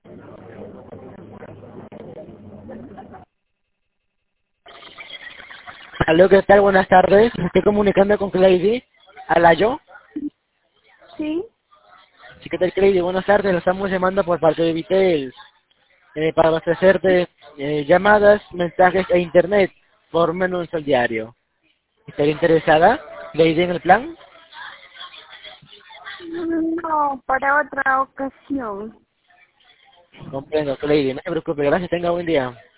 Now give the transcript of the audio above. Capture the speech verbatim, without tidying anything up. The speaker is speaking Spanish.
Aló, ¿qué tal? Buenas tardes. Me estoy comunicando con Clady. ¿Alayo? Sí, Sí, ¿qué tal, Clady? Buenas tardes. Lo estamos llamando por parte de Vitel eh, para ofrecerte eh, llamadas, mensajes e internet por menos al diario. ¿Estaría interesada, Clady, en el plan? no, para otra ocasión. Comprendo, Clady. No se preocupe. Gracias. Tenga buen día.